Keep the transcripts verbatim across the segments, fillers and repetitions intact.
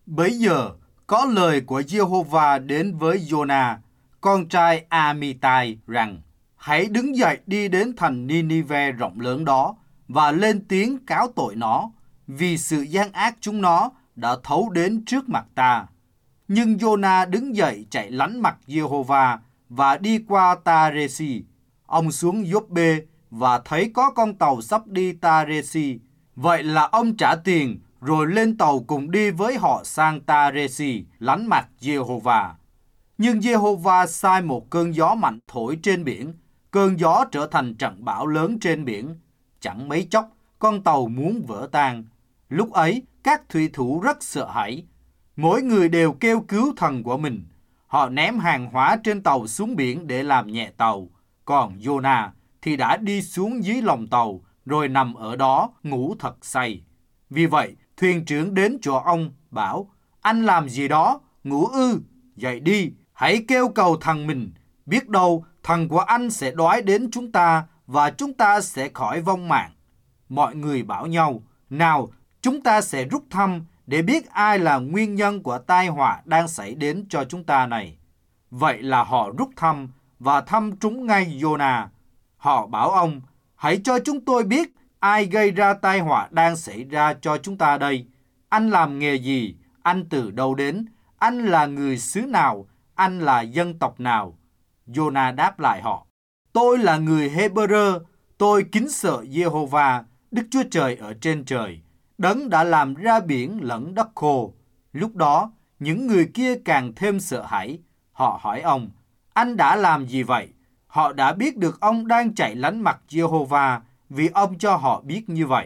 Bấy giờ, có lời của Giê-hô-va đến với Giô-na, con trai A-mi-tai rằng: hãy đứng dậy đi đến thành Ni-ni-ve rộng lớn đó và lên tiếng cáo tội nó, vì sự gian ác chúng nó đã thấu đến trước mặt ta. Nhưng Giô-na đứng dậy chạy lánh mặt Giê-hô-va và đi qua Ta-rê-si. Ông xuống Gióp-bê và thấy có con tàu sắp đi Ta-rê-si. Vậy là ông trả tiền rồi lên tàu cùng đi với họ sang Ta-rê-si lánh mặt Giê-hô-va. Nhưng Giê-hô-va sai một cơn gió mạnh thổi trên biển, cơn gió trở thành trận bão lớn trên biển. Chẳng mấy chốc, con tàu muốn vỡ tan. Lúc ấy, các thủy thủ rất sợ hãi. Mỗi người đều kêu cứu thần của mình. Họ ném hàng hóa trên tàu xuống biển để làm nhẹ tàu. Còn Giô-na thì đã đi xuống dưới lòng tàu, rồi nằm ở đó ngủ thật say. Vì vậy, thuyền trưởng đến chỗ ông, bảo: anh làm gì đó, ngủ ư? Dậy đi, hãy kêu cầu thần mình. Biết đâu thần của anh sẽ đói đến chúng ta và chúng ta sẽ khỏi vong mạng. Mọi người bảo nhau: nào, chúng ta sẽ rút thăm để biết ai là nguyên nhân của tai họa đang xảy đến cho chúng ta này. Vậy là họ rút thăm và thăm trúng ngay Giô-na. Họ bảo ông: hãy cho chúng tôi biết ai gây ra tai họa đang xảy ra cho chúng ta đây. Anh làm nghề gì? Anh từ đâu đến? Anh là người xứ nào? Anh là dân tộc nào? Giô-na đáp lại họ: tôi là người Hê-bơ-rơ. Tôi kính sợ Giê-hô-va, Đức Chúa Trời ở trên trời, Đấng đã làm ra biển lẫn đất khô. Lúc đó, những người kia càng thêm sợ hãi. Họ hỏi ông: anh đã làm gì vậy? Họ đã biết được ông đang chạy lánh mặt Giê-hô-va, vì ông cho họ biết như vậy.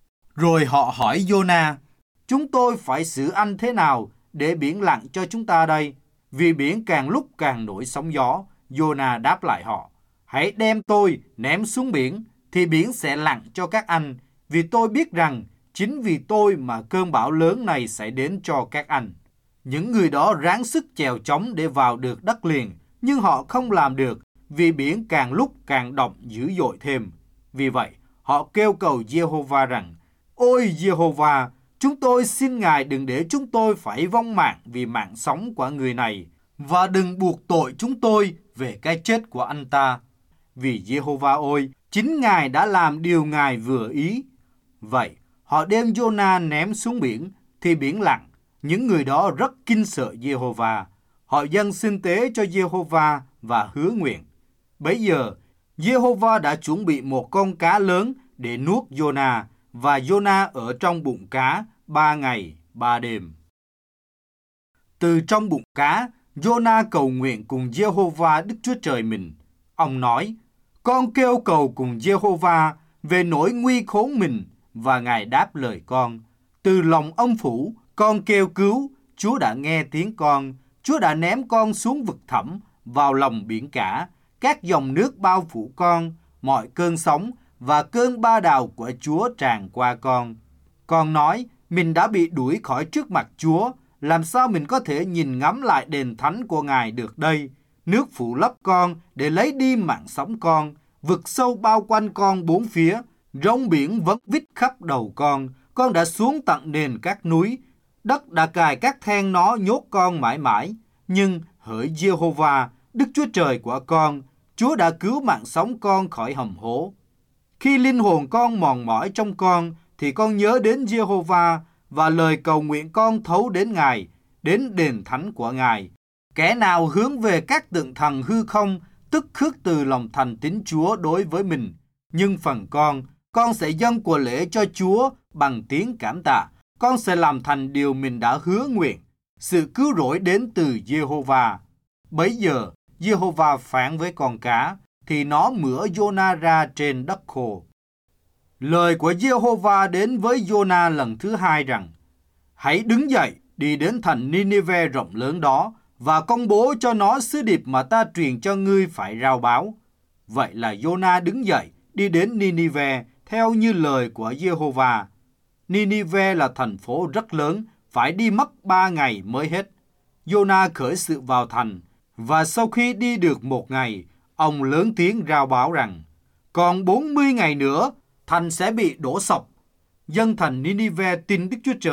Rồi họ hỏi Giô-na: chúng tôi phải xử anh thế nào để biển lặng cho chúng ta đây? Vì biển càng lúc càng nổi sóng gió. Giô-na đáp lại họ: hãy đem tôi ném xuống biển, thì biển sẽ lặng cho các anh, vì tôi biết rằng chính vì tôi mà cơn bão lớn này sẽ đến cho các anh. Những người đó ráng sức chèo chống để vào được đất liền, nhưng họ không làm được, vì biển càng lúc càng động dữ dội thêm. Vì vậy, họ kêu cầu Giê-hô-va rằng: ôi Giê-hô-va, chúng tôi xin Ngài đừng để chúng tôi phải vong mạng vì mạng sống của người này, và đừng buộc tội chúng tôi về cái chết của anh ta. Vì Giê-hô-va ôi, chính Ngài đã làm điều Ngài vừa ý. Vậy, họ đem Giô-na ném xuống biển, thì biển lặng. Những người đó rất kinh sợ Giê-hô-va. Họ dâng sinh tế cho Giê-hô-va và hứa nguyện. Bấy giờ, Giê-hô-va đã chuẩn bị một con cá lớn để nuốt Giô-na, và Giô-na ở trong bụng cá ba ngày, ba đêm. Từ trong bụng cá, Giô-na cầu nguyện cùng Giê-hô-va Đức Chúa Trời mình. Ông nói: con kêu cầu cùng Giê-hô-va về nỗi nguy khốn mình, và Ngài đáp lời con. Từ lòng âm phủ, con kêu cứu, Chúa đã nghe tiếng con. Chúa đã ném con xuống vực thẳm, vào lòng biển cả. Các dòng nước bao phủ con, mọi cơn sóng và cơn ba đào của Chúa tràn qua con. Con nói, mình đã bị đuổi khỏi trước mặt Chúa, làm sao mình có thể nhìn ngắm lại đền thánh của Ngài được đây? Nước phủ lấp con để lấy đi mạng sống con, vực sâu bao quanh con bốn phía, rong biển vẫn vít khắp đầu con. Con đã xuống tận nền các núi, đất đã cài các then nó nhốt con mãi mãi. Nhưng hỡi Giê-hô-va, Đức Chúa Trời của con, Chúa đã cứu mạng sống con khỏi hầm hố. Khi linh hồn con mòn mỏi trong con, thì con nhớ đến Giê-hô-va, và lời cầu nguyện con thấu đến Ngài, đến đền thánh của Ngài. Kẻ nào hướng về các tượng thần hư không, tức khước từ lòng thành tín Chúa đối với mình. Nhưng phần con, con sẽ dâng của lễ cho Chúa bằng tiếng cảm tạ. Con sẽ làm thành điều mình đã hứa nguyện. Sự cứu rỗi đến từ Giê-hô-va. Bấy giờ, Giê-hô-va phán với con cá, thì nó mửa Giô-na ra trên đất khô. Lời của Giê-hô-va đến với Giô-na lần thứ hai rằng: hãy đứng dậy, đi đến thành Ni-ni-ve rộng lớn đó, và công bố cho nó sứ điệp mà ta truyền cho ngươi phải rao báo. Vậy là Giô-na đứng dậy, đi đến Ni-ni-ve, theo như lời của Giê-hô-va. Ni-ni-ve là thành phố rất lớn, phải đi mất ba ngày mới hết. Giô-na khởi sự vào thành, và sau khi đi được một ngày, ông lớn tiếng rao báo rằng: còn bốn mươi ngày nữa, thành sẽ bị đổ sập. Dân thành Ni-ni-ve tin Đức Chúa Trời,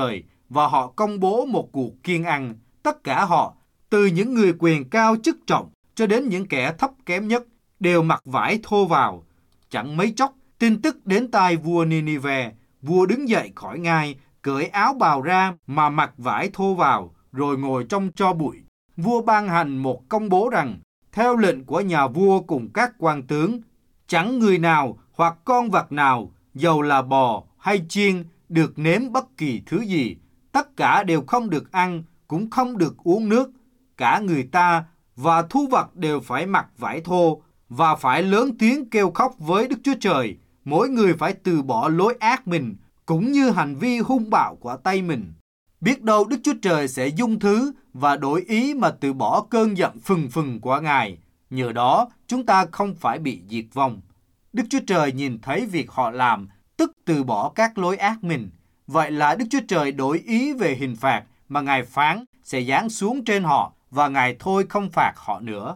và họ công bố một cuộc kiêng ăn. Tất cả họ, từ những người quyền cao chức trọng cho đến những kẻ thấp kém nhất, đều mặc vải thô vào. Chẳng mấy chốc, tin tức đến tai vua Ninive. Vua đứng dậy khỏi ngai, cởi áo bào ra mà mặc vải thô vào, rồi ngồi trong tro bụi. Vua ban hành một công bố rằng, theo lệnh của nhà vua cùng các quan tướng, chẳng người nào hoặc con vật nào, dầu là bò hay chiên, được nếm bất kỳ thứ gì. Tất cả đều không được ăn, cũng không được uống nước. Cả người ta và thú vật đều phải mặc vải thô và phải lớn tiếng kêu khóc với Đức Chúa Trời. Mỗi người phải từ bỏ lối ác mình, cũng như hành vi hung bạo của tay mình. Biết đâu Đức Chúa Trời sẽ dung thứ và đổi ý mà từ bỏ cơn giận phừng phừng của Ngài. Nhờ đó, chúng ta không phải bị diệt vong. Đức Chúa Trời nhìn thấy việc họ làm, tức từ bỏ các lối ác mình. Vậy là Đức Chúa Trời đổi ý về hình phạt mà Ngài phán sẽ giáng xuống trên họ, và Ngài thôi không phạt họ nữa.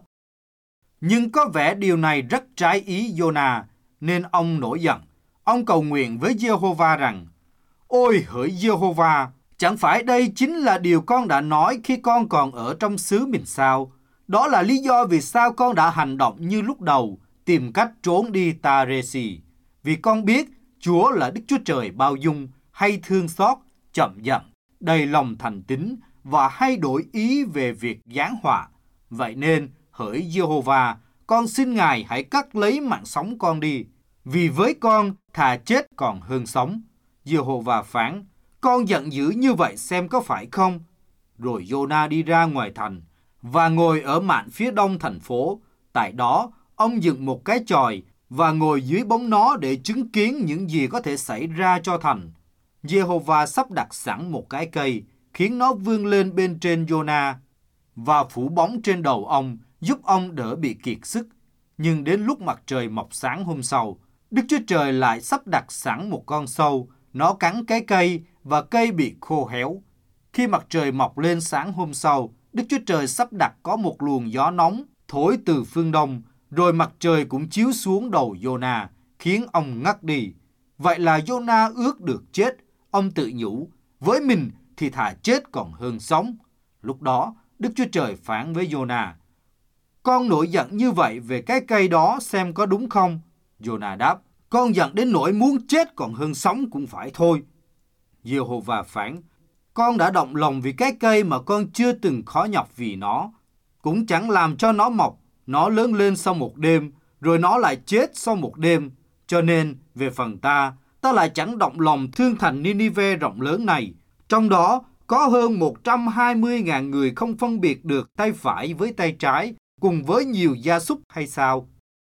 Nhưng có vẻ điều này rất trái ý Giô-na, nên ông nổi giận. Ông cầu nguyện với Giê-hô-va rằng, Ôi hỡi Giê-hô-va, chẳng phải đây chính là điều con đã nói khi con còn ở trong xứ mình sao? Đó là lý do vì sao con đã hành động như lúc đầu, tìm cách trốn đi Ta-rê-xì. Vì con biết Chúa là Đức Chúa Trời bao dung, hay thương xót, chậm giận, đầy lòng thành tín và hay đổi ý về việc giáng họa. Vậy nên, hỡi Giê-hô-va, con xin Ngài hãy cắt lấy mạng sống con đi, vì với con thà chết còn hơn sống. Giê-hô-va phán, con giận dữ như vậy xem có phải không? Rồi Giô-na đi ra ngoài thành và ngồi ở mạn phía đông thành phố. Tại đó, ông dựng một cái chòi và ngồi dưới bóng nó để chứng kiến những gì có thể xảy ra cho thành. Giê-hô-va sắp đặt sẵn một cái cây, khiến nó vươn lên bên trên Giô-na và phủ bóng trên đầu ông, giúp ông đỡ bị kiệt sức. Nhưng đến lúc mặt trời mọc sáng hôm sau, Đức Chúa Trời lại sắp đặt sẵn một con sâu, nó cắn cái cây và cây bị khô héo. Khi mặt trời mọc lên sáng hôm sau, Đức Chúa Trời sắp đặt có một luồng gió nóng thổi từ phương đông, rồi mặt trời cũng chiếu xuống đầu Giô-na, khiến ông ngất đi. Vậy là Giô-na ước được chết. Ông tự nhủ, với mình thì thà chết còn hơn sống. Lúc đó, Đức Chúa Trời phán với Giô-na, con nổi giận như vậy về cái cây đó xem có đúng không? Giô-na đáp, con giận đến nỗi muốn chết còn hơn sống cũng phải thôi. Giê-hô-va phán, con đã động lòng vì cái cây mà con chưa từng khó nhọc vì nó, cũng chẳng làm cho nó mọc, nó lớn lên sau một đêm, rồi nó lại chết sau một đêm. Cho nên, về phần ta, ta lại chẳng động lòng thương thành Ninive rộng lớn này. Trong đó có hơn một trăm hai mươi nghìn người không phân biệt được tay phải với tay trái, cùng với nhiều gia súc hay sao?